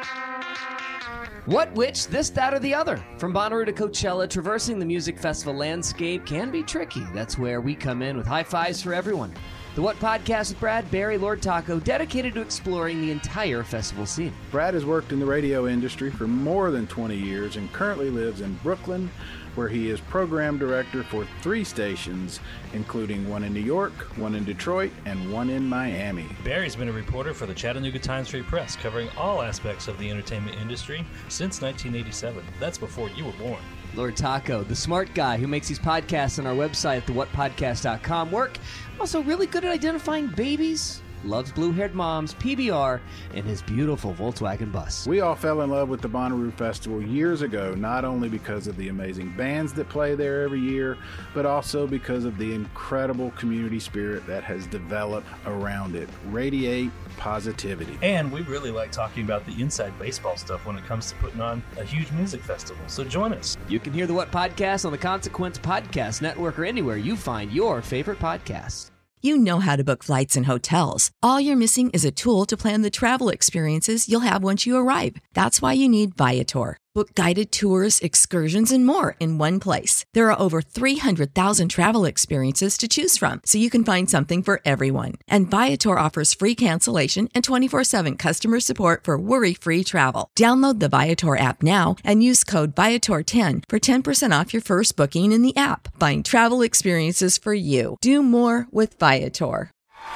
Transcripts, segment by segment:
What, which, this, that, or the other? From Bonnaroo to Coachella, traversing the music festival landscape can be tricky. That's where we come in with high fives for everyone. The What Podcast with Brad, Barry, Lord Taco, dedicated to exploring the entire festival scene. Brad has worked in the radio industry for more than 20 years and currently lives in Brooklyn, where he is program director for 3 stations, including one in New York, one in Detroit, and one in Miami. Barry's been a reporter for the Chattanooga Times-Free Press, covering all aspects of the entertainment industry since 1987. That's before you were born. Lord Taco, the smart guy who makes these podcasts on our website at thewhatpodcast.com work. Also really good at identifying babies, loves blue-haired moms, PBR, and his beautiful Volkswagen bus. We all fell in love with the Bonnaroo Festival years ago, not only because of the amazing bands that play there every year, but also because of the incredible community spirit that has developed around it. Radiate positivity. And we really like talking about the inside baseball stuff when it comes to putting on a huge music festival. So join us. You can hear the What Podcast on the Consequence Podcast Network or anywhere you find your favorite podcasts. You know how to book flights and hotels. All you're missing is a tool to plan the travel experiences you'll have once you arrive. That's why you need Viator. Book guided tours, excursions, and more in one place. There are over 300,000 travel experiences to choose from, so you can find something for everyone. And Viator offers free cancellation and 24/7 customer support for worry-free travel. Download the Viator app now and use code Viator10 for 10% off your first booking in the app. Find travel experiences for you. Do more with Viator.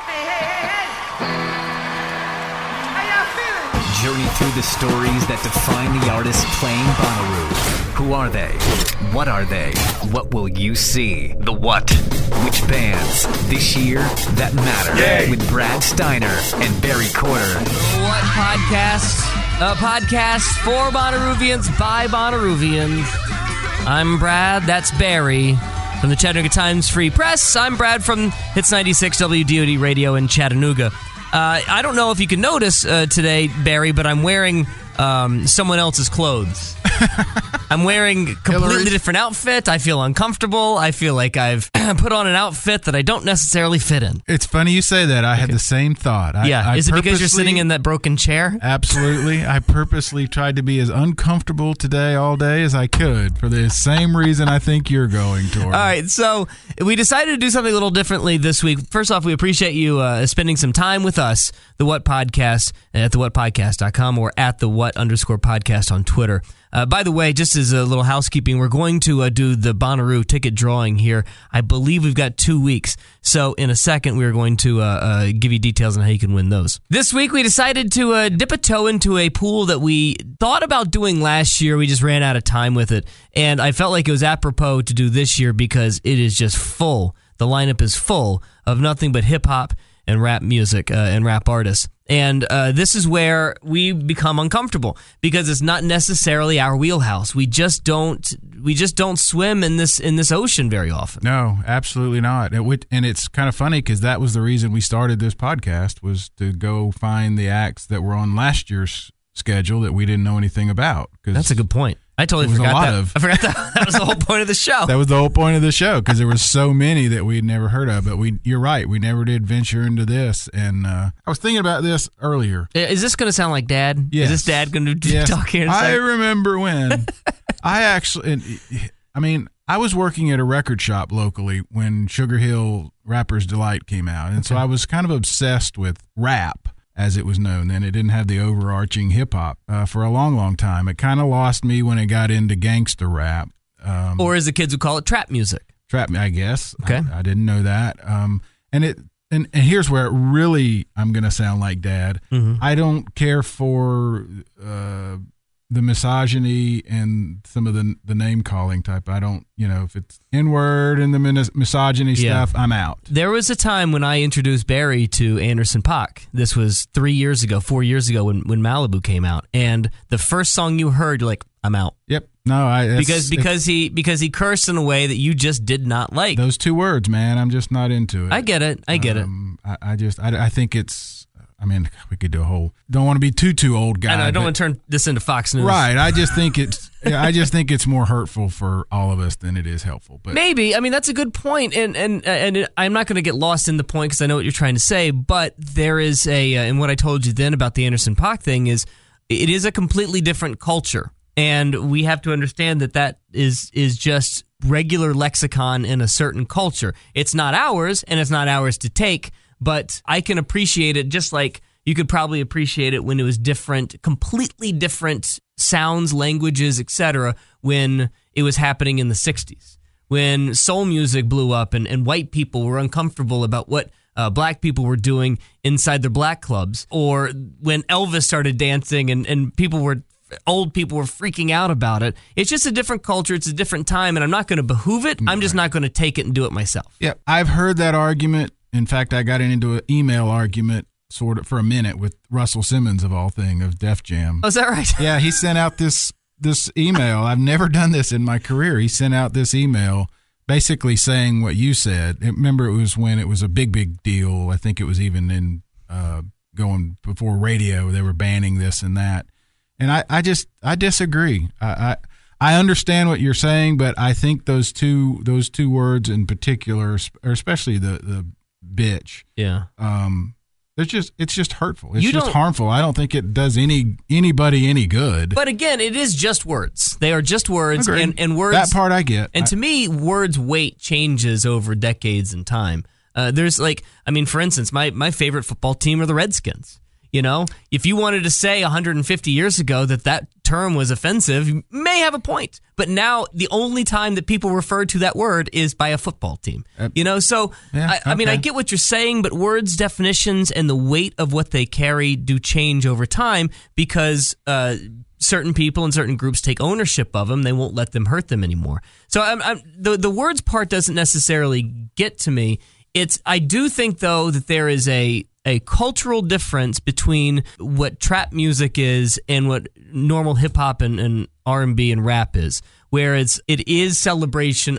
Journey through the stories that define the artists playing Bonnaroo. Who are they? What are they? What will you see? The what? Which bands? This year that matter. Yay. With Brad Steiner and Barry Corder. What Podcast? A podcast for Bonnaroovians by Bonnaroovians. I'm Brad, that's Barry. From the Chattanooga Times-Free Press, I'm Brad from Hits 96 WDOD Radio in Chattanooga. I don't know if you can notice today, Barry, but I'm wearing someone else's clothes. I'm wearing a completely different outfit. I feel uncomfortable. I feel like I've put on an outfit that I don't necessarily fit in. It's funny you say that. I had the same thought. Is it because you're sitting in that broken chair? Absolutely. I purposely tried to be as uncomfortable today all day as I could for the same reason I think you're going toward. All right, so we decided to do something a little differently this week. First off, we appreciate you spending some time with us, The What Podcast, at thewhatpodcast.com or at @the_what_podcast on Twitter. By the way, just as a little housekeeping, we're going to do the Bonnaroo ticket drawing here. I believe we've got 2 weeks. So in a second, we're going to give you details on how you can win those. This week, we decided to dip a toe into a pool that we thought about doing last year. We just ran out of time with it. And I felt like it was apropos to do this year because it is just full. The lineup is full of nothing but hip-hop and rap music and rap artists. And this is where we become uncomfortable because it's not necessarily our wheelhouse. We just don't swim in this ocean very often. No, absolutely not. And it's kind of funny because that was the reason we started this podcast, was to go find the acts that were on last year's schedule that we didn't know anything about. That's a good point. I totally forgot that. I forgot that was the whole point of the show. That was the whole point of the show because there were so many that we'd never heard of. But you're right, we never did venture into this. And I was thinking about this earlier. Is this going to sound like Dad? Yes. Is this Dad going to talk here? I remember when I was working at a record shop locally when Sugar Hill Rapper's Delight came out. And so I was kind of obsessed with rap, as it was known then. It didn't have the overarching hip-hop for a long, long time. It kind of lost me when it got into gangster rap. Or as the kids would call it, trap music. Trap, I guess. Okay. I didn't know that. And here's where it really, I'm going to sound like Dad. Mm-hmm. I don't care for the misogyny and some of the name-calling type. I don't, if it's N-word and the misogyny stuff, I'm out. There was a time when I introduced Barry to Anderson .Paak. This was 4 years ago when Malibu came out. And the first song you heard, you're like, I'm out. Yep. No, because he cursed in a way that you just did not like. Those 2 words, man, I'm just not into it. I get it. I think it's, we could do a whole. Don't want to be too old guy. I don't want to turn this into Fox News. Right. I just think it's more hurtful for all of us than it is helpful. But maybe. That's a good point, and I'm not going to get lost in the point because I know what you're trying to say. But there is and what I told you then about the Anderson .Paak thing is, it is a completely different culture. And we have to understand that is just regular lexicon in a certain culture. It's not ours, and it's not ours to take, but I can appreciate it just like you could probably appreciate it when it was different, completely different sounds, languages, etc., when it was happening in the 60s. When soul music blew up and white people were uncomfortable about what black people were doing inside their black clubs, or when Elvis started dancing and old people were freaking out about it. It's just a different culture. It's a different time, and I'm not going to behoove it. I'm just not going to take it and do it myself. Yeah, I've heard that argument. In fact, I got into an email argument sort of for a minute with Russell Simmons, of all things, of Def Jam. Oh, is that right? Yeah, he sent out this email. I've never done this in my career. He sent out this email basically saying what you said. Remember, it was when it was a big deal. I think it was even in going before radio. They were banning this and that. And I disagree. I understand what you're saying, but I think those two words in particular, or especially the bitch. Yeah. It's just hurtful. It's just harmful. I don't think it does anybody any good. But again, it is just words. They are just words, and words. That part I get. And to me, words' weight changes over decades and time. There's for instance, my favorite football team are the Redskins. You know, if you wanted to say 150 years ago that term was offensive, you may have a point. But now the only time that people refer to that word is by a football team. So yeah, I mean, I get what you're saying, but words, definitions, and the weight of what they carry do change over time because certain people and certain groups take ownership of them. They won't let them hurt them anymore. So the words part doesn't necessarily get to me. I do think, though, that there is a cultural difference between what trap music is and what normal hip hop and R&B and rap is, where it is celebration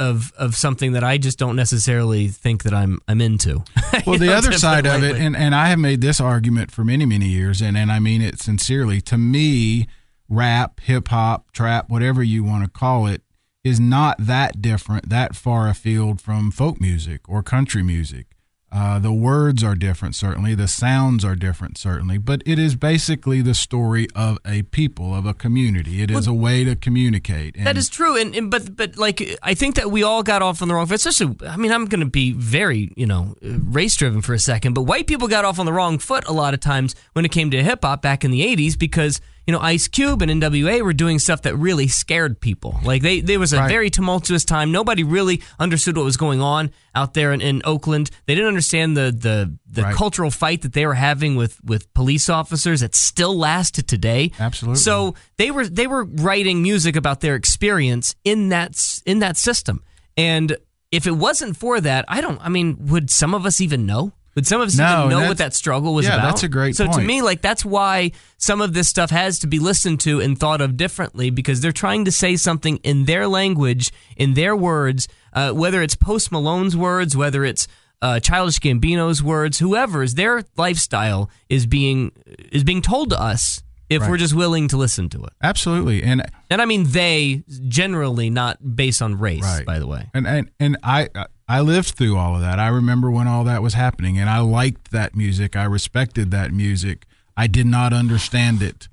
of something that I just don't necessarily think that I'm into. Well, the other side of it, and I have made this argument for many years, and I mean it sincerely. To me, rap, hip hop, trap, whatever you want to call it, is not that different, that far afield from folk music or country music. The words are different, certainly. The sounds are different, certainly. But it is basically the story of a people, of a community. It is a way to communicate. That is true. But I think that we all got off on the wrong foot. Especially, I mean, I'm going to be very, race-driven for a second. But white people got off on the wrong foot a lot of times when it came to hip-hop back in the 80s because Ice Cube and NWA were doing stuff that really scared people. Like there was a very tumultuous time. Nobody really understood what was going on out there in Oakland. They didn't understand the cultural fight that they were having with police officers that still lasted today. Absolutely. So they were writing music about their experience in that system. And if it wasn't for that, would some of us even know? Would some of us even know what that struggle was about? Yeah, that's a great point. So to me, that's why some of this stuff has to be listened to and thought of differently because they're trying to say something in their language, in their words, whether it's Post Malone's words, whether it's Childish Gambino's words, whoever's, their lifestyle is being told to us if we're just willing to listen to it. Absolutely. And I mean they, generally not based on race, by the way. And I lived through all of that. I remember when all that was happening, and I liked that music. I respected that music. I did not understand it.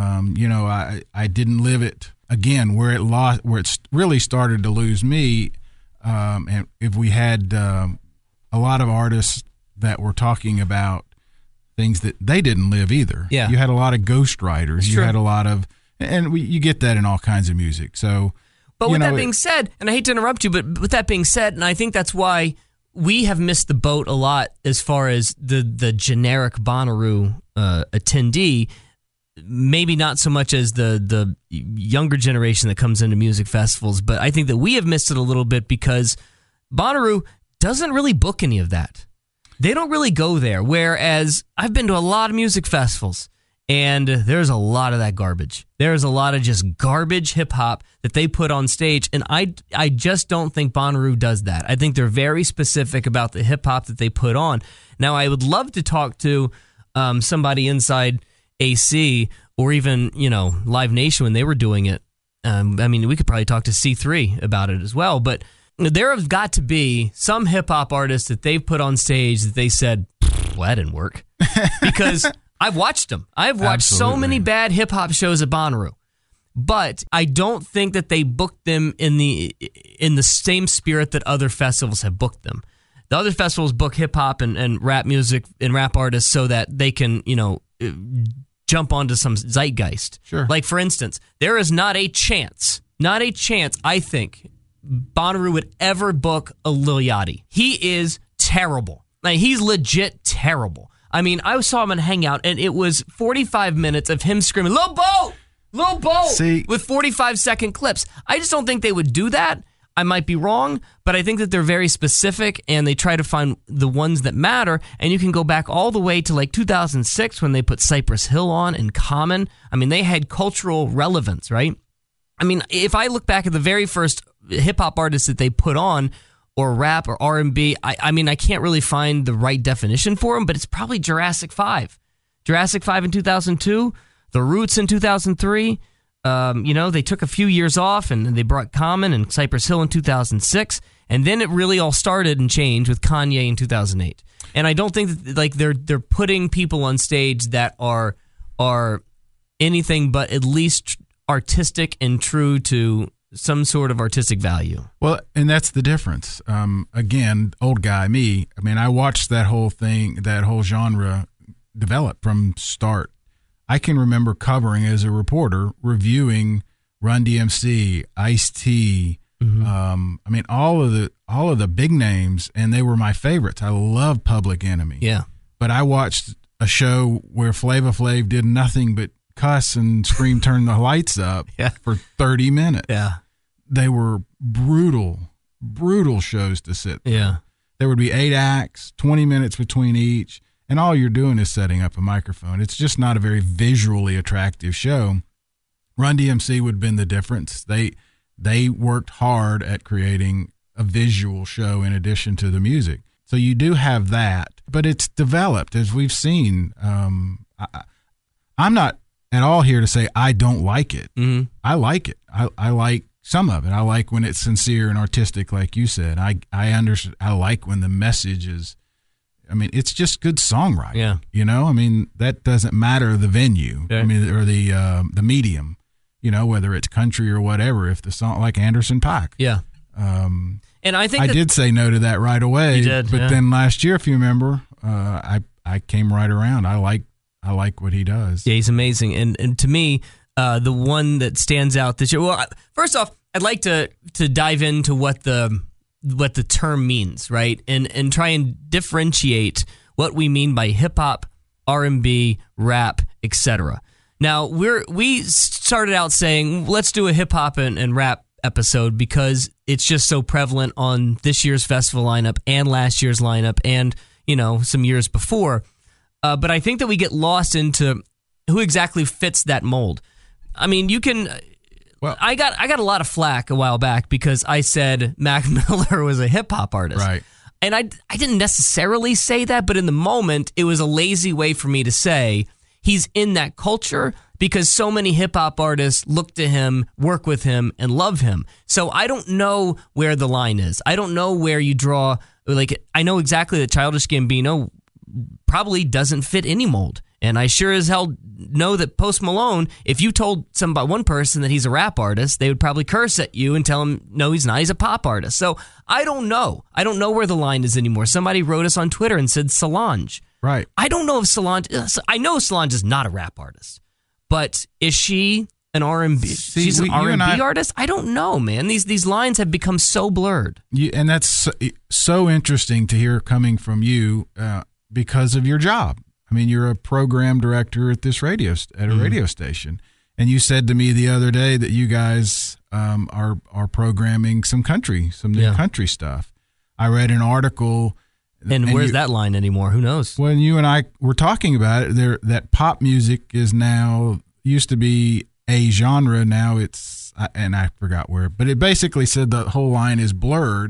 I didn't live it. Again, where it really started to lose me, and if we had a lot of artists that were talking about things that they didn't live either. Yeah. You had a lot of ghostwriters. You had a lot of, you get that in all kinds of music. So. But with that being said, and I hate to interrupt you, but with that being said, and I think that's why we have missed the boat a lot as far as the generic Bonnaroo attendee, maybe not so much as the younger generation that comes into music festivals, but I think that we have missed it a little bit because Bonnaroo doesn't really book any of that. They don't really go there, whereas I've been to a lot of music festivals, and there's a lot of that garbage. There's a lot of just garbage hip-hop that they put on stage, and I just don't think Bonnaroo does that. I think they're very specific about the hip-hop that they put on. Now, I would love to talk to somebody inside AC or even, Live Nation when they were doing it. We could probably talk to C3 about it as well, but there have got to be some hip-hop artists that they've put on stage that they said, well, that didn't work. Because I've watched them. I've watched so many bad hip hop shows at Bonnaroo, but I don't think that they booked them in the same spirit that other festivals have booked them. The other festivals book hip hop and rap music and rap artists so that they can, jump onto some zeitgeist. Sure. Like, for instance, there is not a chance, I think, Bonnaroo would ever book a Lil Yachty. He is terrible. Like, he's legit terrible. I mean, I saw him in Hangout, and it was 45 minutes of him screaming, Lil Bo! Lil Bo! See, with 45-second clips. I just don't think they would do that. I might be wrong, but I think that they're very specific, and they try to find the ones that matter, and you can go back all the way to like 2006 when they put Cypress Hill on and Common. I mean, they had cultural relevance, right? I mean, if I look back at the very first hip-hop artists that they put on, or rap or R&B, I mean, I can't really find the right definition for them, but it's probably Jurassic 5. Jurassic 5 in 2002, The Roots in 2003. They took a few years off, and they brought Common and Cypress Hill in 2006, and then it really all started and changed with Kanye in 2008. And I don't think that they're putting people on stage that are anything but at least artistic and true to some sort of artistic value. Well, and that's the difference. Again, old guy me. I mean, I watched that whole thing, that whole genre develop from start. I can remember covering as a reporter, reviewing Run DMC, Ice-T. I mean, all of the big names, and they were my favorites. I love Public Enemy. Yeah, but I watched a show where Flava Flav did nothing but cuss and scream, turn the lights up for 30 minutes. Yeah, they were brutal shows to sit through. Yeah, there would be 8 acts, 20 minutes between each. And all you're doing is setting up a microphone. It's just not a very visually attractive show. Run DMC would have been the difference. They worked hard at creating a visual show in addition to the music. So you do have that, but it's developed, as we've seen. I'm not at all here to say I don't like it. Mm-hmm. I like it. I like some of it. I like when it's sincere and artistic, like you said. I understand. I like when the message is. I mean, it's just good songwriting. Yeah. I mean, that doesn't matter the venue. Yeah. I mean, or the medium. Whether it's country or whatever. If the song, like Anderson .Paak. Yeah. And I think I did say no to that right away. You did, but then last year, if you remember, I came right around. I like what he does. Yeah, he's amazing. And to me, the one that stands out this year. Well, first off, I'd like to dive into what the term means, right? And try and differentiate what we mean by hip hop, R&B, rap, etc. Now, we started out saying, let's do a hip hop and rap episode because it's just so prevalent on this year's festival lineup and last year's lineup and, some years before. But I think that we get lost into who exactly fits that mold. I mean, you can... Well, I got a lot of flack a while back because I said Mac Miller was a hip hop artist. Right. And I didn't necessarily say that, but in the moment, it was a lazy way for me to say he's in that culture because so many hip hop artists look to him, work with him, and love him. So I don't know where the line is. I don't know where you draw. Like, I know exactly that Childish Gambino probably doesn't fit any mold. And I sure as hell know that Post Malone, if you told one person that he's a rap artist, they would probably curse at you and tell him, no, he's not. He's a pop artist. So I don't know. I don't know where the line is anymore. Somebody wrote us on Twitter and said Solange. Right. I don't know if Solange... I know Solange is not a rap artist. But is she an R&B? She's an R&B artist? I don't know, man. These lines have become so blurred. And that's so interesting to hear coming from you because of your job. I mean, you're a program director at this radio station, and you said to me the other day that you guys are programming some new country stuff. I read an article, and where's that line anymore? Who knows? When you and I were talking about it, that pop music is now used to be a genre. Now it's, and I forgot where, but it basically said the whole line is blurred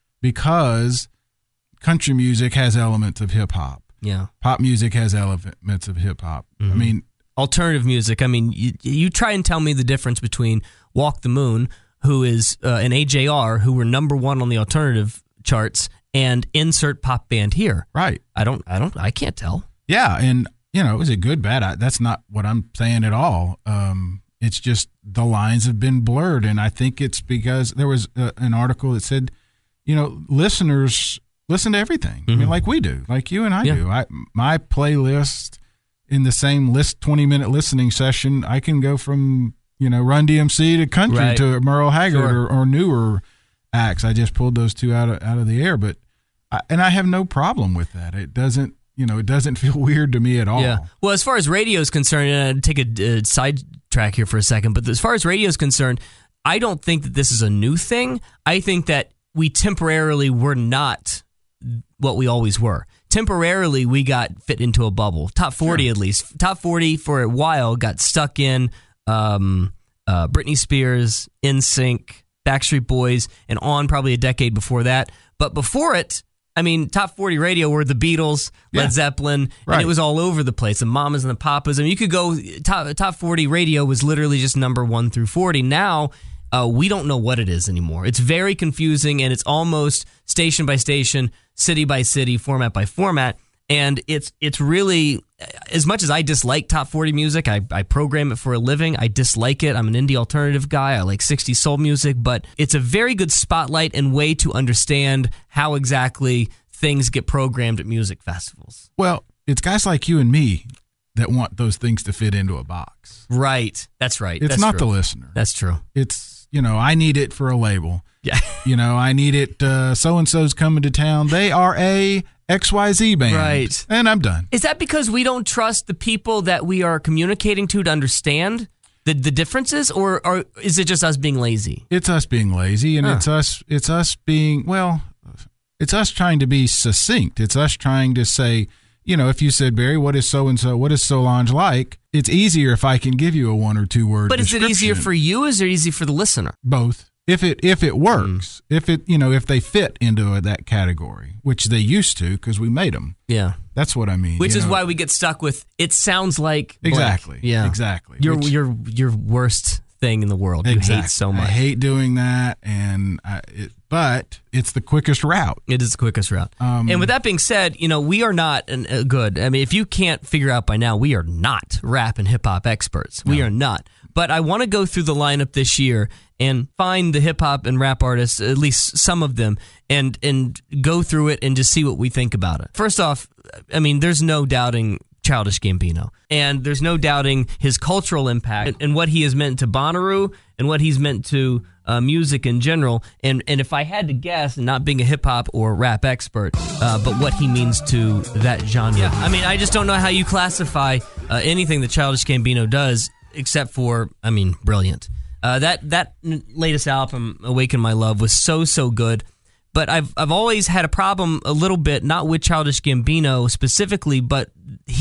because country music has elements of hip hop. Yeah, pop music has elements of hip hop. Mm-hmm. I mean, alternative music. I mean, you try and tell me the difference between Walk the Moon, who is an AJR, who were number one on the alternative charts, and insert pop band here. Right. I can't tell. Yeah, and is it good, bad? That's not what I'm saying at all. It's just the lines have been blurred, and I think it's because there was an article that said, listeners listen to everything. I mean, like we do, like you and I do. My playlist in the same 20-minute listening session, I can go from Run DMC to country to Merle Haggard or newer acts. I just pulled those two out of the air, but I have no problem with that. It doesn't. It doesn't feel weird to me at all. Yeah. Well, as far as radio is concerned, and I'd take a sidetrack here for a second, but as far as radio is concerned, I don't think that this is a new thing. I think that we temporarily were not what we always were. Temporarily, we got fit into a bubble. Top 40, at least. Top 40 for a while got stuck in Britney Spears, NSYNC, Backstreet Boys, and on probably a decade before that. But before it, I mean, top 40 radio were the Beatles, Led Zeppelin, and it was all over the place. The Mamas and the Papas. I mean, you could go, top 40 radio was literally just number 1 through 40. Now, we don't know what it is anymore. It's very confusing, and it's almost station by station, city by city, format by format. And it's really, as much as I dislike top 40 music, I program it for a living. I dislike it. I'm an indie alternative guy. I like 60s soul music, but it's a very good spotlight and way to understand how exactly things get programmed at music festivals. Well, it's guys like you and me that want those things to fit into a box. Right. That's right. It's not the listener. That's true. It's, I need it for a label. Yeah. I need it, so-and-so's coming to town. They are a XYZ band. Right. And I'm done. Is that because we don't trust the people that we are communicating to understand the differences, or is it just us being lazy? It's us being lazy, and it's us being, it's us trying to be succinct. It's us trying to say, if you said, Barry, what is so-and-so, what is Solange like? It's easier if I can give you a 1 or 2 word But description. Is it easier for you, or is it easy for the listener? Both. If it works, if they fit into that category, which they used to because we made them. Yeah, that's what I mean. Which is why we get stuck with. It sounds like exactly. Blank. Yeah, exactly. Your worst thing in the world. Exactly. You hate so much. I hate doing that, but it's the quickest route. It is the quickest route. And with that being said, we are not good. I mean, if you can't figure out by now, we are not rap and hip hop experts. No. We are not. But I want to go through the lineup this year and find the hip hop and rap artists, at least some of them, and go through it and just see what we think about it. First off, I mean, there's no doubting Childish Gambino, and there's no doubting his cultural impact and what he has meant to Bonnaroo and what he's meant to music in general. And if I had to guess, and not being a hip hop or rap expert, but what he means to that genre. Yeah, I mean, I just don't know how you classify anything that Childish Gambino does, except for, I mean, brilliant. That latest album, Awaken My Love, was so good. But I've always had a problem a little bit, not with Childish Gambino specifically, but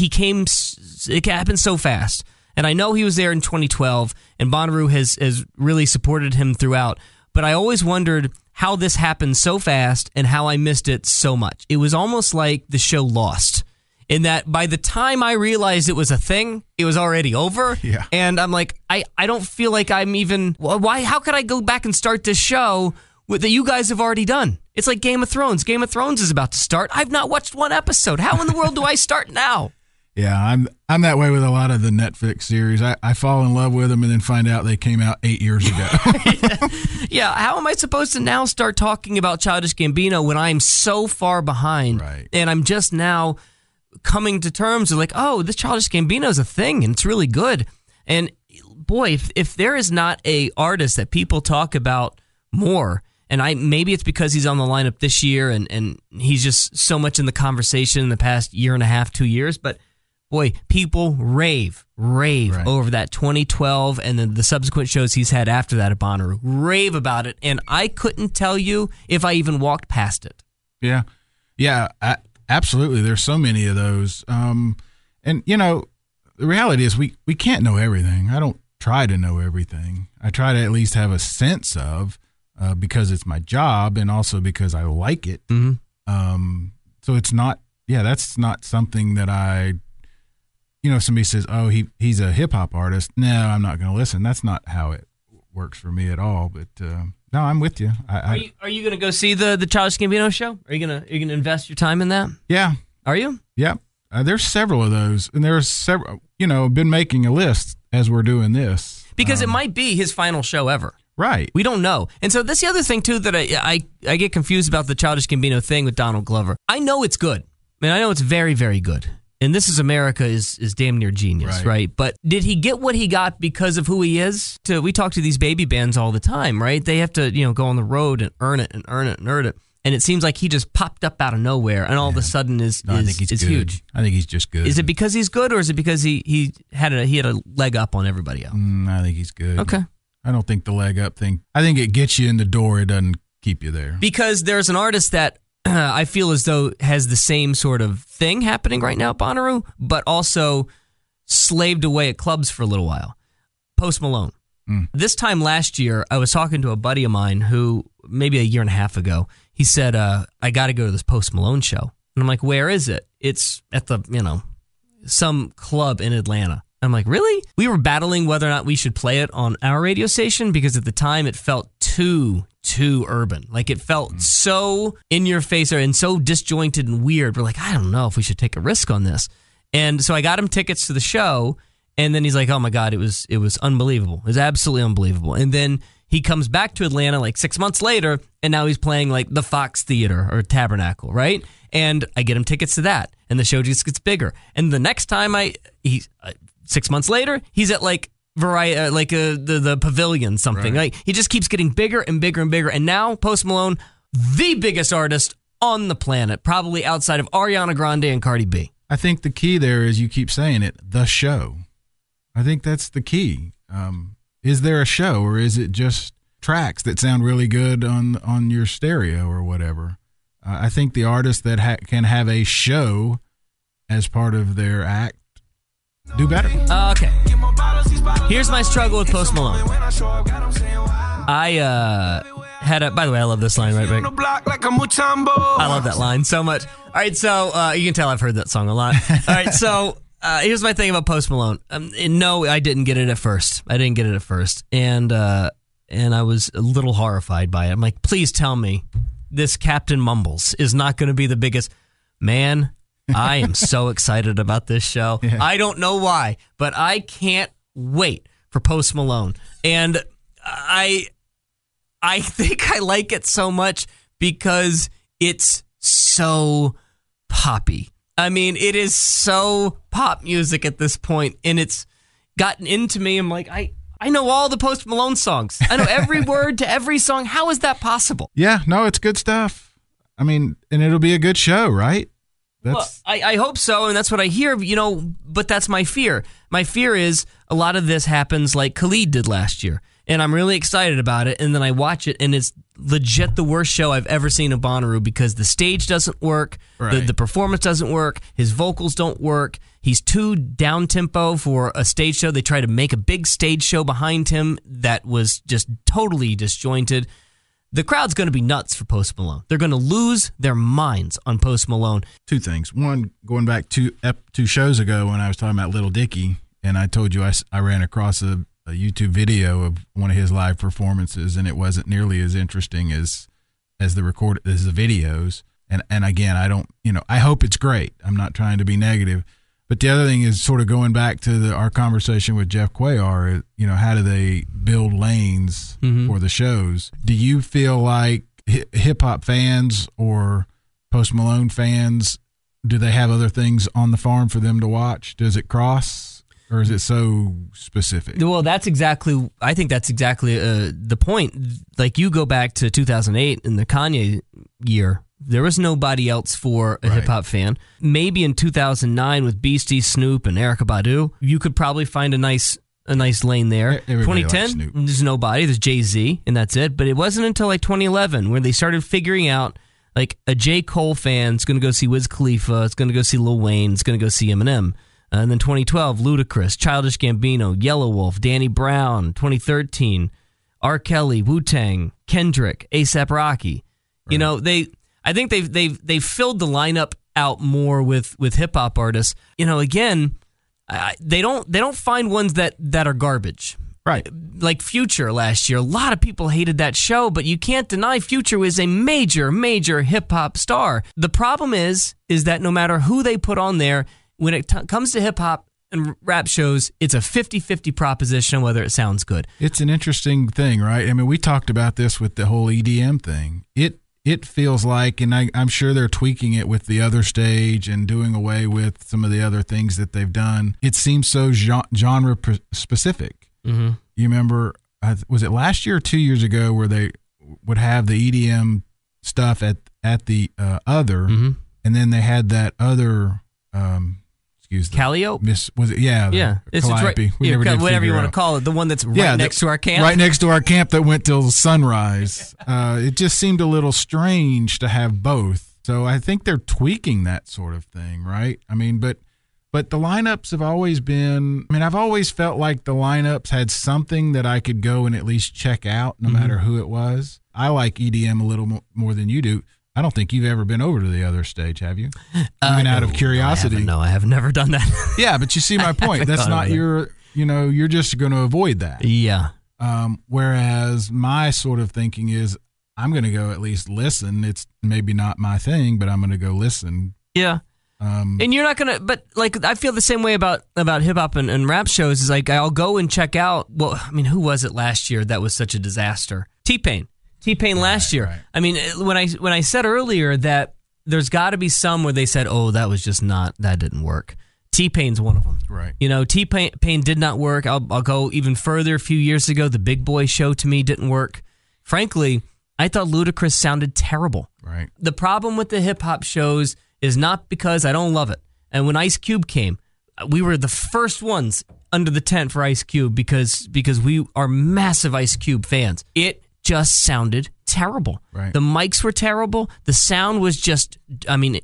it happened so fast. And I know he was there in 2012, and Bonnaroo has really supported him throughout. But I always wondered how this happened so fast and how I missed it so much. It was almost like the show Lost, in that by the time I realized it was a thing, it was already over. Yeah. And I'm like, I don't feel like I'm even... Why? How could I go back and start this show that you guys have already done? It's like Game of Thrones. Game of Thrones is about to start. I've not watched one episode. How in the world do I start now? Yeah, I'm that way with a lot of the Netflix series. I fall in love with them and then find out they came out 8 years ago. Yeah, how am I supposed to now start talking about Childish Gambino when I'm so far behind? Right. And I'm just now coming to terms with this Childish Gambino is a thing and it's really good. And boy, if there is not a artist that people talk about more, and maybe it's because he's on the lineup this year and he's just so much in the conversation in the past year and a half, 2 years, but boy, people rave right. over that 2012 and then the subsequent shows he's had after that at Bonnaroo. Rave about it, and I couldn't tell you if I even walked past it. Yeah, absolutely. There's so many of those. And, the reality is we can't know everything. I don't try to know everything. I try to at least have a sense of, because it's my job and also because I like it. Mm-hmm. So it's not, that's not something that somebody says, oh, he's a hip hop artist. No, I'm not going to listen. That's not how it works for me at all. But no, I'm with you. Are you going to go see the Childish Gambino show? Are you going to invest your time in that? Yeah. Are you? Yeah. There's several of those, and there's several. Been making a list as we're doing this because it might be his final show ever. Right. We don't know. And so that's the other thing, too, that I get confused about the Childish Gambino thing with Donald Glover. I know it's good. I know it's very, very good. And This Is America is damn near genius, right? But did he get what he got because of who he is? We talk to these baby bands all the time, right? They have to, go on the road and earn it and earn it and earn it. And it seems like he just popped up out of nowhere and all of a sudden is huge. I think he's just good. Is it because he's good or is it because he had a leg up on everybody else? I think he's good. Okay. I don't think the leg up thing. I think it gets you in the door. It doesn't keep you there. Because there's an artist that I feel as though has the same sort of thing happening right now at Bonnaroo, but also slaved away at clubs for a little while. Post Malone. This time last year, I was talking to a buddy of mine who, maybe a year and a half ago, he said, I got to go to this Post Malone show. And I'm like, where is it? It's at the, some club in Atlanta. I'm like, really? We were battling whether or not we should play it on our radio station because at the time it felt too urban. Like it felt so in your face and so disjointed and weird. We're like, I don't know if we should take a risk on this. And so I got him tickets to the show, and then he's like, oh my God, it was unbelievable. It was absolutely unbelievable. And then he comes back to Atlanta like 6 months later, and now he's playing like the Fox Theater or Tabernacle, right? And I get him tickets to that, and the show just gets bigger. And the next time 6 months later, he's at like the Pavilion something. Right. Like he just keeps getting bigger and bigger and bigger. And now Post Malone, the biggest artist on the planet, probably outside of Ariana Grande and Cardi B. I think the key there is you keep saying it, the show. I think that's the key. Is there a show or is it just tracks that sound really good on your stereo or whatever? I think the artists that can have a show as part of their act do better. Okay. Here's my struggle with Post Malone. I had by the way, I love this line, right? I love that line so much. All right, so you can tell I've heard that song a lot. All right, so here's my thing about Post Malone. No, I didn't get it at first. And I was a little horrified by it. I'm like, please tell me this Captain Mumbles is not going to be the biggest. Man, I am so excited about this show. Yeah. I don't know why, but I can't wait for Post Malone. And I think I like it so much because it's so poppy. I mean, it is so pop music at this point, and it's gotten into me. I'm like, I know all the Post Malone songs. I know every word to every song. How is that possible? Yeah, no, it's good stuff. I mean, and it'll be a good show, right? Well, I hope so, and that's what I hear, but that's my fear. My fear is a lot of this happens like Khalid did last year, and I'm really excited about it, and then I watch it, and it's legit the worst show I've ever seen at Bonnaroo because the stage doesn't work, the performance doesn't work, his vocals don't work, he's too down-tempo for a stage show. They try to make a big stage show behind him that was just totally disjointed. The crowd's going to be nuts for Post Malone. They're going to lose their minds on Post Malone. Two things. One, going back two shows ago when I was talking about Little Dicky, and I told you I ran across a YouTube video of one of his live performances, and it wasn't nearly as interesting as the videos. And again, I hope it's great. I'm not trying to be negative. But the other thing is sort of going back to our conversation with Jeff Cuellar, how do they build lanes for the shows? Do you feel like hip-hop fans or Post Malone fans, do they have other things on the farm for them to watch? Does it cross, or is it so specific? Well, I think that's exactly the point. Like, you go back to 2008 in the Kanye year, there was nobody else for a hip-hop fan. Maybe in 2009 with Beastie, Snoop, and Erykah Badu, you could probably find a nice lane there. 2010, there's nobody. There's Jay-Z, and that's it. But it wasn't until like 2011 where they started figuring out, like, a J. Cole fan's going to go see Wiz Khalifa, it's going to go see Lil Wayne, it's going to go see Eminem. And then 2012, Ludacris, Childish Gambino, Yellow Wolf, Danny Brown. 2013, R. Kelly, Wu-Tang, Kendrick, A$AP Rocky. Right. I think they've filled the lineup out more with hip hop artists. Again, they don't find ones that are garbage. Right. Like Future last year, a lot of people hated that show, but you can't deny Future was a major hip hop star. The problem is that no matter who they put on there, when it comes to hip hop and rap shows, it's a 50-50 proposition whether it sounds good. It's an interesting thing, right? I mean, we talked about this with the whole EDM thing. It feels like, and I'm sure they're tweaking it with the other stage and doing away with some of the other things that they've done. It seems so genre specific. Mm-hmm. You remember, was it last year or 2 years ago where they would have the EDM stuff at the other, mm-hmm. and then they had that other Calliope? Was it? Yeah. It's Calliope. Right, whatever you want to call it. The one that's next to our camp. Right next to our camp that went till sunrise. It just seemed a little strange to have both. So I think they're tweaking that sort of thing, right? I mean, but the lineups have always been, I mean, I've always felt like the lineups had something that I could go and at least check out no mm-hmm. matter who it was. I like EDM a little more than you do. I don't think you've ever been over to the other stage, have you? Even out of curiosity. No, I have never done that. Yeah, but you see my point. That's not your, you're just going to avoid that. Yeah. Whereas my sort of thinking is I'm going to go at least listen. It's maybe not my thing, but I'm going to go listen. Yeah. And you're not going to, but like, I feel the same way about hip hop and rap shows is like, I'll go and check out, well, I mean, who was it last year that was such a disaster? T-Pain last year. Right. I mean, when I said earlier that there's got to be some where they said, oh, that didn't work. T-Pain's one of them. Right. T-Pain did not work. I'll go even further. A few years ago, the Big Boy Show to me didn't work. Frankly, I thought Ludacris sounded terrible. Right. The problem with the hip-hop shows is not because I don't love it. And when Ice Cube came, we were the first ones under the tent for Ice Cube because we are massive Ice Cube fans. It just sounded terrible. Right. The mics were terrible. The sound was just, I mean,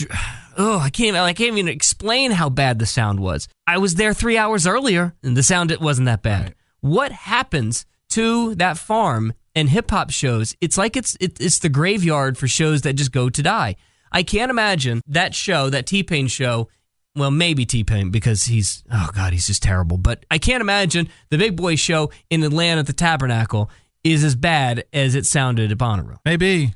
I can't even explain how bad the sound was. I was there 3 hours earlier, and the sound wasn't that bad. Right. What happens to that farm and hip-hop shows? It's like it's the graveyard for shows that just go to die. I can't imagine that show, that T-Pain show, well, maybe T-Pain because he's just terrible. But I can't imagine the Big Boy Show in Atlanta at the Tabernacle is as bad as it sounded at Bonnaroo. Maybe.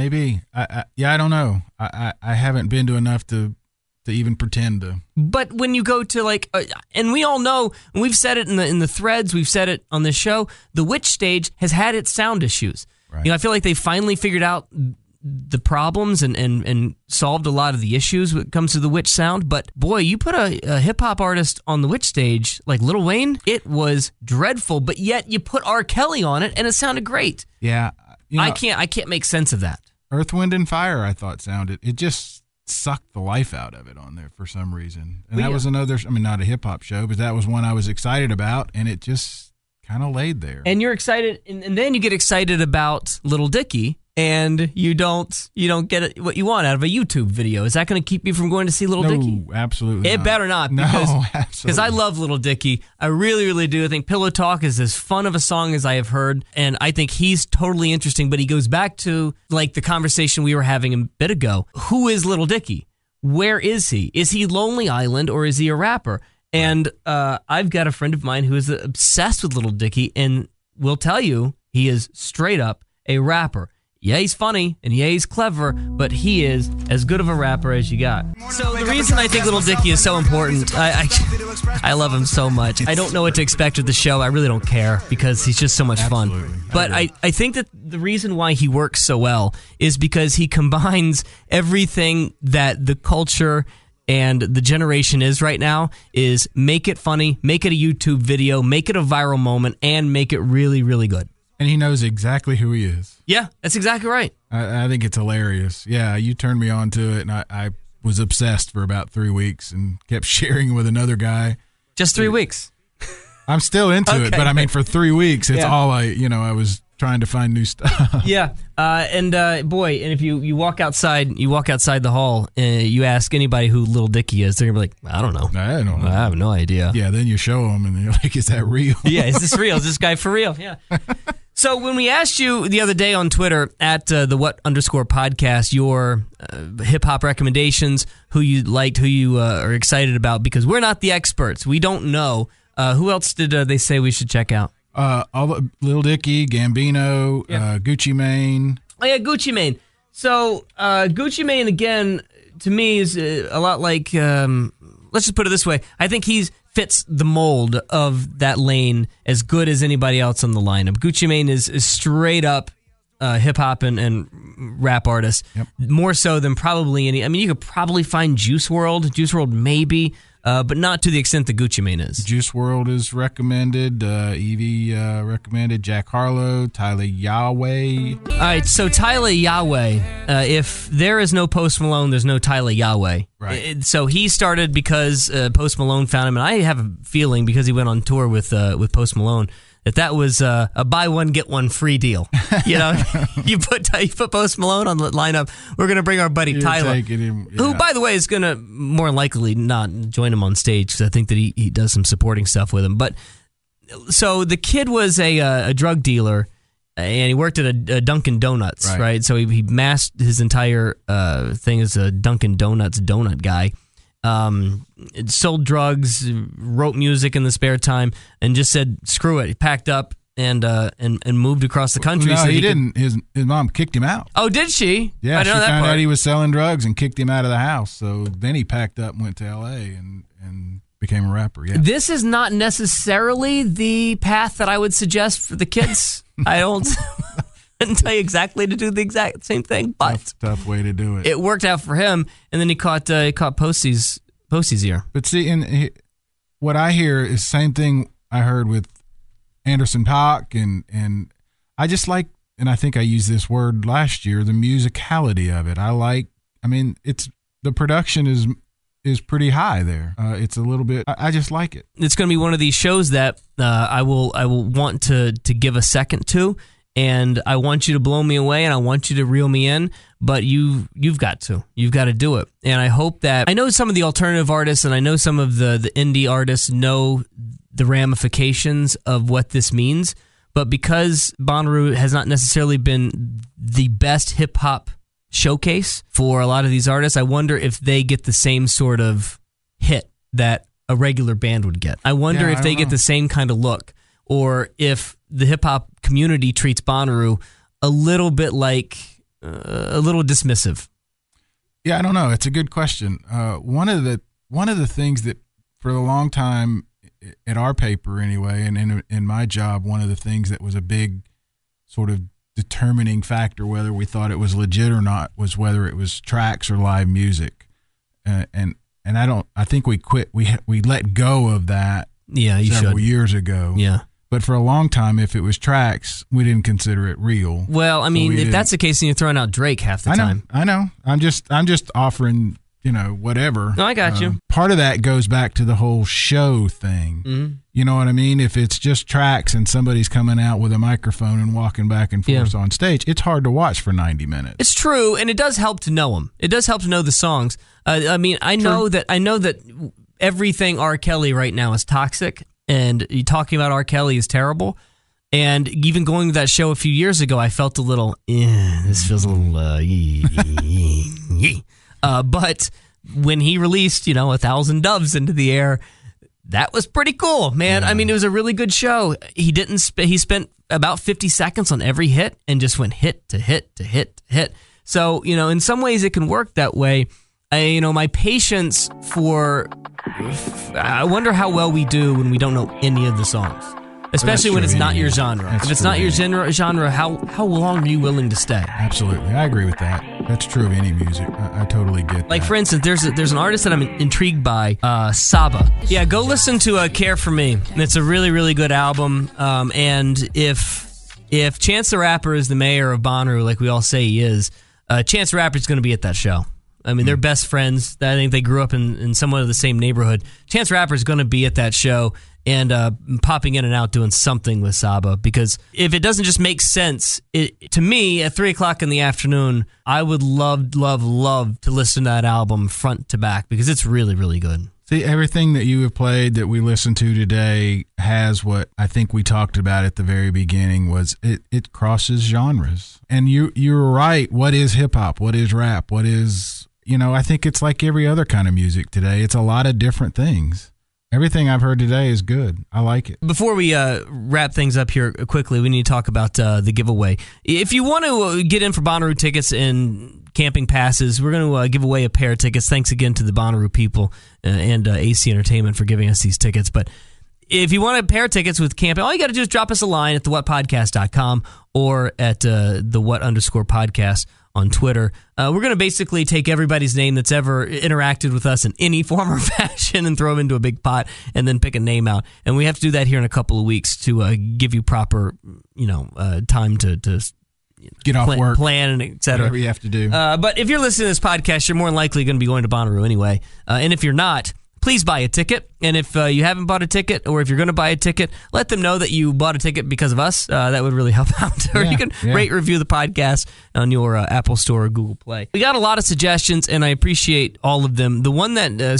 I don't know. I haven't been to enough to even pretend to. But when you go to and we all know, and we've said it in the threads, we've said it on this show, the Witch stage has had its sound issues. Right. I feel like they finally figured out the problems and solved a lot of the issues when it comes to the Witch sound. But boy, you put a hip-hop artist on the Witch stage like Lil Wayne, it was dreadful, but yet you put R. Kelly on it and it sounded great. Yeah. I can't make sense of that. Earth, Wind, and Fire, I thought sounded, it just sucked the life out of it on there for some reason. And that was another, I mean, not a hip-hop show, but that was one I was excited about, and it just kind of laid there. And you're excited, and then you get excited about Little Dicky, and you don't get what you want out of a YouTube video. Is that going to keep you from going to see Little Dicky? No, absolutely It not. better not. Because I love Little Dicky. I really, really do. I think Pillow Talk is as fun of a song as I have heard, and I think he's totally interesting. But he goes back to like the conversation we were having a bit ago. Who is Little Dicky? Where is he? Is he Lonely Island or is he a rapper? And I've got a friend of mine who is obsessed with Little Dicky and will tell you he is straight up a rapper. Yeah, he's funny, and yeah, he's clever, but he is as good of a rapper as you got. So the reason I think Little Dicky is so important, I love him so much. I don't know what to expect with the show. I really don't care because he's just so much fun. But I think that the reason why he works so well is because he combines everything that the culture and the generation is right now is make it funny, make it a YouTube video, make it a viral moment, and make it really, really good. And he knows exactly who he is. Yeah, that's exactly right. I think it's hilarious. Yeah, you turned me on to it, and I was obsessed for about 3 weeks and kept sharing with another guy. Just 3 weeks? I'm still into it, but I mean, for 3 weeks, it's all I was trying to find new stuff. Yeah, and if you walk outside the hall, you ask anybody who Little Dicky is, they're going to be like, I don't know. I don't know. I have no idea. Yeah, then you show them, and you're like, is that real? Yeah, is this real? Is this guy for real? Yeah. So when we asked you the other day on Twitter at the @what_podcast your hip-hop recommendations, who you liked, who you are excited about, because we're not the experts. We don't know. Who else did they say we should check out? Lil Dicky, Gambino, Gucci Mane. Oh, yeah, Gucci Mane. So Gucci Mane, again, to me, is a lot like let's just put it this way. I think he fits the mold of that lane as good as anybody else on the lineup. Gucci Mane is straight up hip-hop and rap artist. Yep. More so than probably any. I mean, you could probably find Juice WRLD maybe, but not to the extent that Gucci Mane is. Juice WRLD is recommended. Evie recommended. Jack Harlow, Tyler Yahweh. All right, so Tyler Yahweh. If there is no Post Malone, there's no Tyler Yahweh. Right. So he started because Post Malone found him, and I have a feeling because he went on tour with Post Malone that was a buy one get one free deal. You know, you put Post Malone on the lineup. We're gonna bring our buddy Tyler, who by the way is gonna more likely not join him on stage because I think that he does some supporting stuff with him. But so the kid was a drug dealer. And he worked at a Dunkin' Donuts, right? So he masked his entire thing as a Dunkin' Donuts donut guy. Sold drugs, wrote music in the spare time, and just said, "Screw it." He packed up and moved across the country. No, so he didn't. His mom kicked him out. Oh, did she? Yeah, I she know that found part. out he was selling drugs and kicked him out of the house. So then he packed up and went to L.A. and became a rapper. Yeah. This is not necessarily the path that I would suggest for the kids. I couldn't tell you exactly to do the exact same thing, but tough way to do it. It worked out for him, and then he caught Postie's ear. But see, what I hear is the same thing I heard with Anderson .Paak, and I just like, and I think I used this word last year, the musicality of it. It's the production is pretty high there. It's a little bit. I just like it. It's going to be one of these shows that I will want to give a second to, and I want you to blow me away, and I want you to reel me in. But you've got to do it. And I hope that I know some of the alternative artists, and I know some of the indie artists know the ramifications of what this means. But because Bonnaroo has not necessarily been the best hip hop showcase for a lot of these artists, I wonder if they get the same sort of hit that a regular band would get. I wonder if they get the same kind of look, or if the hip-hop community treats Bonnaroo a little bit like a little dismissive. Yeah, I don't know. It's a good question. One of the things that for a long time at our paper anyway, and in my job, one of the things that was a big sort of determining factor whether we thought it was legit or not was whether it was tracks or live music, and I think we quit. We let go of that. Yeah, several years ago. Yeah, but for a long time, if it was tracks, we didn't consider it real. Well, I mean, if that's the case, then you're throwing out Drake half the time. I know. I'm just offering, whatever. No, I got you. Part of that goes back to the whole show thing. Mm-hmm. You know what I mean? If it's just tracks and somebody's coming out with a microphone and walking back and forth on stage, it's hard to watch for 90 minutes. It's true, and it does help to know them. It does help to know the songs. I know that everything R. Kelly right now is toxic, and talking about R. Kelly is terrible. And even going to that show a few years ago, I felt a little, this feels a little, but when he released, 1,000 Doves into the air, that was pretty cool, man. Yeah. I mean, it was a really good show. He spent about 50 seconds on every hit and just went hit to hit to hit to hit. So, in some ways it can work that way. My patience I wonder how well we do when we don't know any of the songs. Especially when it's not your genre. If it's not your genre, how long are you willing to stay? Absolutely. I agree with that. That's true of any music. I totally get that. Like, for instance, there's an artist that I'm intrigued by, Saba. Yeah, go listen to Care For Me. It's a really, really good album. And if Chance the Rapper is the mayor of Bonnaroo, like we all say he is, Chance the Rapper is going to be at that show. I mean, they're best friends. I think they grew up in somewhat of the same neighborhood. Chance the Rapper is going to be at that show and popping in and out doing something with Saba, because if it doesn't just make sense, to me, at 3 o'clock in the afternoon, I would love to listen to that album front to back, because it's really, really good. See, everything that you have played that we listened to today has what I think we talked about at the very beginning was it crosses genres. And you're right. What is hip-hop? What is rap? What is, I think it's like every other kind of music today. It's a lot of different things. Everything I've heard today is good. I like it. Before we wrap things up here quickly, we need to talk about the giveaway. If you want to get in for Bonnaroo tickets and camping passes. We're going to give away a pair of tickets. Thanks again to the Bonnaroo people and AC Entertainment for giving us these tickets. But if you want a pair of tickets with camping, all you got to do is drop us a line at thewhatpodcast.com or at _podcast on Twitter. We're going to basically take everybody's name that's ever interacted with us in any form or fashion and throw them into a big pot and then pick a name out. And we have to do that here in a couple of weeks to give you proper, time to get off work, plan, and et cetera. Whatever you have to do. But if you're listening to this podcast, you're more than likely going to be going to Bonnaroo anyway. And if you're not, please buy a ticket. And if you haven't bought a ticket, or if you're going to buy a ticket, let them know that you bought a ticket because of us. That would really help out. Or you can rate, review the podcast on your Apple Store or Google Play. We got a lot of suggestions, and I appreciate all of them. The one that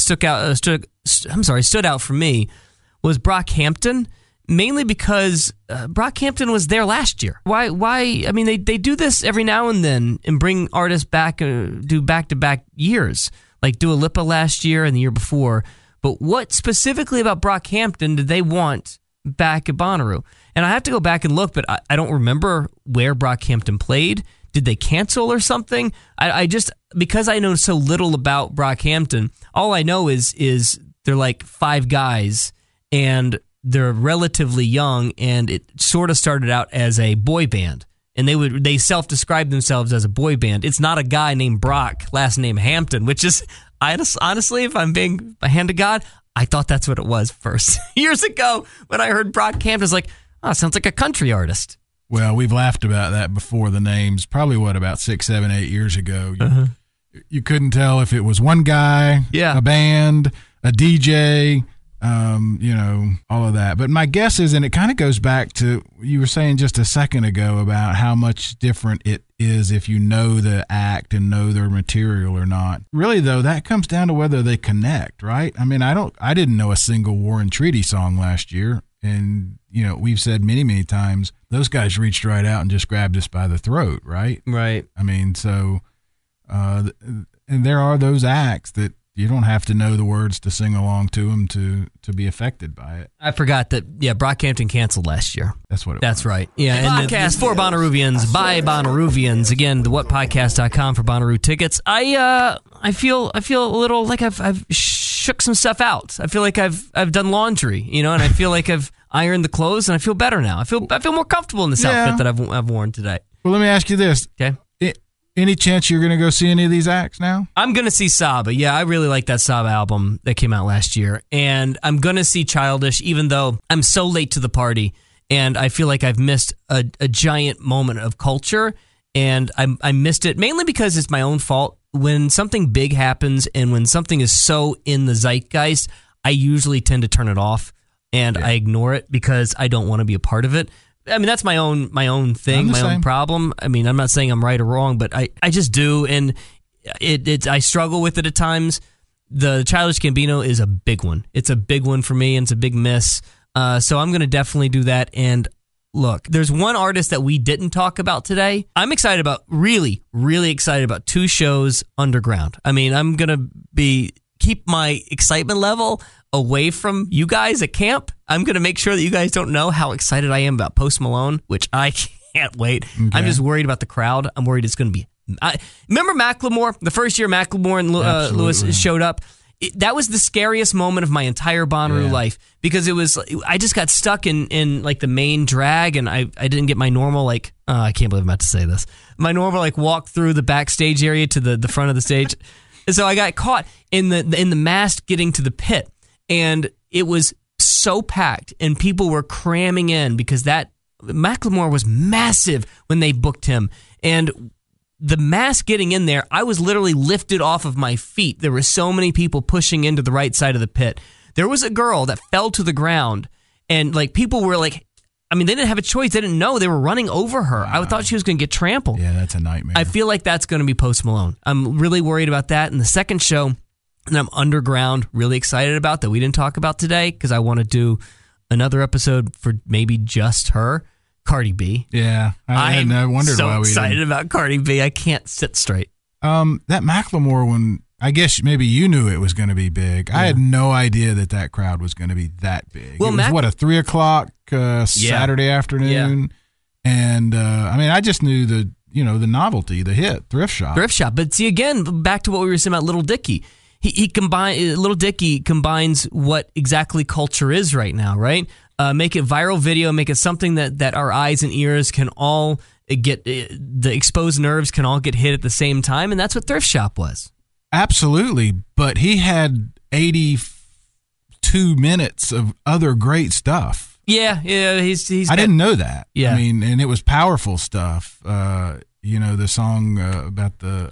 stood out for me was Brockhampton, mainly because Brockhampton was there last year. Why? I mean, they do this every now and then and bring artists back, do back-to-back years. Like Dua Lipa last year and the year before. But what specifically about Brockhampton did they want back at Bonnaroo? And I have to go back and look, but I don't remember where Brockhampton played. Did they cancel or something? I just, because I know so little about Brockhampton, all I know is they're like 5 guys and they're relatively young, and it sort of started out as a boy band. And they self-describe themselves as a boy band. It's not a guy named Brock, last name Hampton, which is, honestly, if I'm being a hand of God, I thought that's what it was first. Years ago, when I heard Brockhampton, I was like, oh, sounds like a country artist. Well, we've laughed about that before, the names, probably, about 6, 7, 8 years ago. You couldn't tell if it was one guy, a band, a DJ, all of that. But my guess is, and it kind of goes back to you were saying just a second ago about how much different it is if you know the act and know their material or not. Really, though, that comes down to whether they connect, right? I mean, I didn't know a single War and Treaty song last year. And, we've said many, many times, those guys reached right out and just grabbed us by the throat, right? Right. I mean, so, and there are those acts that you don't have to know the words to sing along to them to be affected by it. I forgot that, Brockhampton canceled last year. That's what it was. That's right. Yeah, and podcast for Bonnaroovians, by Bonnaroovians. Again, thewhatpodcast.com for Bonnaroo tickets. I feel a little like I've shook some stuff out. I feel like I've done laundry, and I feel like I've ironed the clothes, and I feel better now. I feel more comfortable in this outfit that I've worn today. Well, let me ask you this. Okay. Any chance you're going to go see any of these acts now? I'm going to see Saba. Yeah, I really like that Saba album that came out last year. And I'm going to see Childish, even though I'm so late to the party. And I feel like I've missed a giant moment of culture. And I missed it mainly because it's my own fault. When something big happens and when something is so in the zeitgeist, I usually tend to turn it off. And I ignore it because I don't want to be a part of it. I mean, that's my own thing, my own problem. I mean, I'm not saying I'm right or wrong, but I just do, and I struggle with it at times. The Childish Gambino is a big one. It's a big one for me, and it's a big miss. So I'm going to definitely do that. And look, there's one artist that we didn't talk about today. I'm excited about, really, really excited about 2 shows underground. I mean, I'm going to keep my excitement level away from you guys at camp. I'm going to make sure that you guys don't know how excited I am about Post Malone, which I can't wait. Okay. I'm just worried about the crowd. I'm worried it's going to be... remember Macklemore? The first year Macklemore and Lewis showed up? That was the scariest moment of my entire Bonnaroo life, because it was... I just got stuck in like the main drag, and I didn't get my normal, I can't believe I'm about to say this. My normal walk through the backstage area to the front of the stage. So I got caught in the mast getting to the pit. And it was so packed, and people were cramming in because that Macklemore was massive when they booked him. And the mass getting in there, I was literally lifted off of my feet. There were so many people pushing into the right side of the pit. There was a girl that fell to the ground, and people were they didn't have a choice. They didn't know. They were running over her. Wow. I thought she was going to get trampled. Yeah, that's a nightmare. I feel like that's going to be Post Malone. I'm really worried about that. And the second show, and I'm underground, really excited about that we didn't talk about today because I want to do another episode for maybe just her, Cardi B. Yeah, I wondered so why we excited about Cardi B. I can't sit straight. That Macklemore one, I guess maybe you knew it was going to be big. Yeah. I had no idea that crowd was going to be that big. Well, it was a 3:00 Saturday afternoon, and I just knew the novelty, the hit, Thrift Shop. Thrift Shop. But see, again, back to what we were saying about Little Dicky. Little Dicky combines what exactly culture is right now, right? Make it viral video, make it something that our eyes and ears can all get, the exposed nerves can all get hit at the same time, and that's what Thrift Shop was. Absolutely, but he had 82 minutes of other great stuff. Yeah, he's. I didn't know that. Yeah, I mean, and it was powerful stuff. The song about the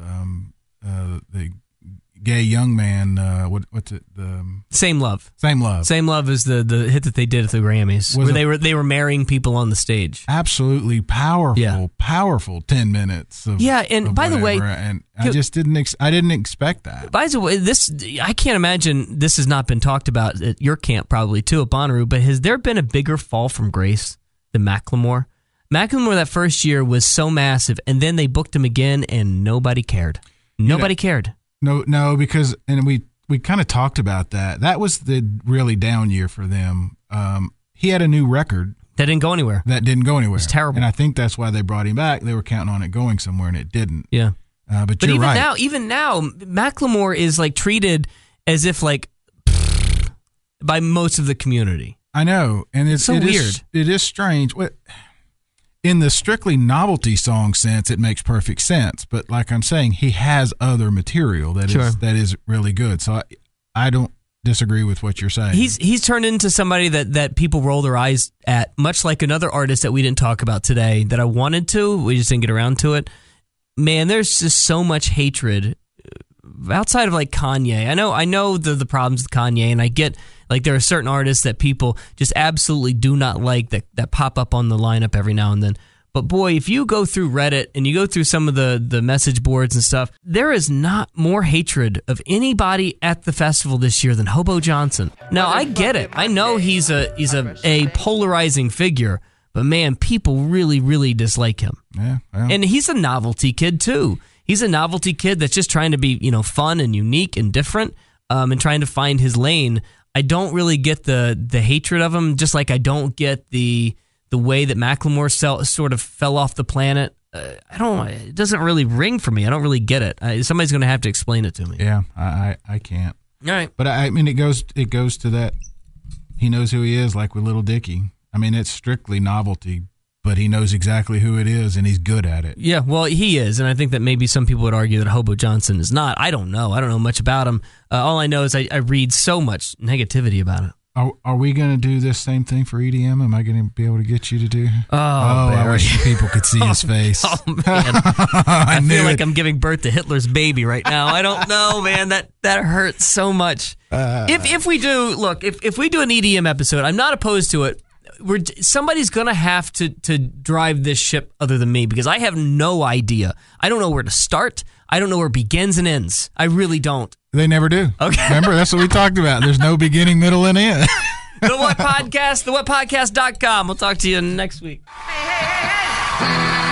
gay young man. What's it? Same Love. Same Love. Same Love is the hit that they did at the Grammys, where they were marrying people on the stage. Absolutely powerful 10 minutes. And by the way, and I just didn't expect that. By the way, I can't imagine this has not been talked about at your camp probably too at Bonnaroo. But has there been a bigger fall from grace than Macklemore? Macklemore that first year was so massive, and then they booked him again, and nobody cared. Nobody cared. No, because we kind of talked about that. That was the really down year for them. He had a new record that didn't go anywhere. It was terrible, and I think that's why they brought him back. They were counting on it going somewhere, and it didn't. Yeah, but you're right. Even now, Macklemore is like treated as if like by most of the community. I know, and it's so weird. It is strange. In the strictly novelty song sense, it makes perfect sense. But like I'm saying, he has other material that is really good. So I don't disagree with what you're saying. He's turned into somebody that people roll their eyes at, much like another artist that we didn't talk about today that I wanted to. We just didn't get around to it. Man, there's just so much hatred outside of like Kanye. I know the problems with Kanye, and I get like there are certain artists that people just absolutely do not like that pop up on the lineup every now and then. But boy, if you go through Reddit and you go through some of the message boards and stuff, there is not more hatred of anybody at the festival this year than Hobo Johnson. Now, I get it. I know he's a polarizing figure, but man, people really, really dislike him. Yeah. Well. And he's a novelty kid too. He's a novelty kid that's just trying to be, fun and unique and different, and trying to find his lane. I don't really get the hatred of him, just like I don't get the way that Macklemore sort of fell off the planet. It doesn't really ring for me. I don't really get it. Somebody's going to have to explain it to me. Yeah, I can't. All right. But I mean, it goes to that he knows who he is, like with Little Dicky. I mean, it's strictly novelty, but he knows exactly who it is, and he's good at it. Yeah, well, he is, and I think that maybe some people would argue that Hobo Johnson is not. I don't know. I don't know much about him. All I know is I read so much negativity about it. Are we going to do this same thing for EDM? Am I going to be able to get you to do? Oh, I wish people could see his face. Oh, man. I feel like I'm giving birth to Hitler's baby right now. I don't know, man. That hurts so much. If we do, look, if we do an EDM episode, I'm not opposed to it. Somebody's going to have to drive this ship other than me, because I have no idea. I don't know where to start. I don't know where it begins and ends. I really don't. They never do. Okay. Remember, that's what we talked about. There's no beginning, middle, and end. The What Podcast, thewhatpodcast.com. We'll talk to you next week. Hey.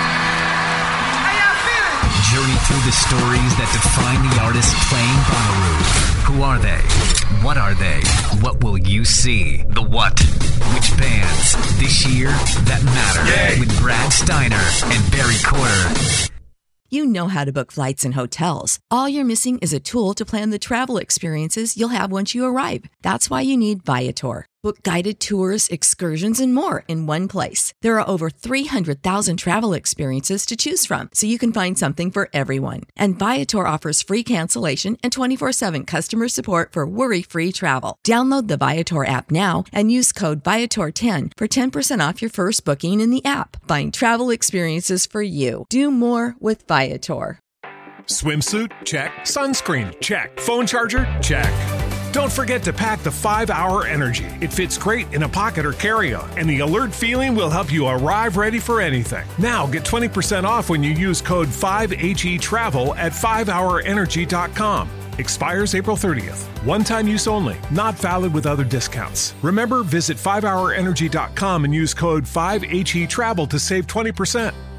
How y'all feeling? Journey through the stories that define the artists playing Bonnaroo. Who are they? What are they? What will you see? The what? Which bands this year that matter? With Brad Steiner and Barry Corder. You know how to book flights and hotels. All you're missing is a tool to plan the travel experiences you'll have once you arrive. That's why you need Viator. Book guided tours, excursions, and more in one place. There are over 300,000 travel experiences to choose from, so you can find something for everyone. And Viator offers free cancellation and 24/7 customer support for worry-free travel. Download the Viator app now and use code Viator10 for 10% off your first booking in the app. Find travel experiences for you. Do more with Viator. Swimsuit? Check. Sunscreen? Check. Phone charger? Check. Don't forget to pack the 5-Hour Energy. It fits great in a pocket or carry-on, and the alert feeling will help you arrive ready for anything. Now get 20% off when you use code 5HETRAVEL at 5hourenergy.com. Expires April 30th. One-time use only. Not valid with other discounts. Remember, visit 5hourenergy.com and use code 5HETRAVEL to save 20%.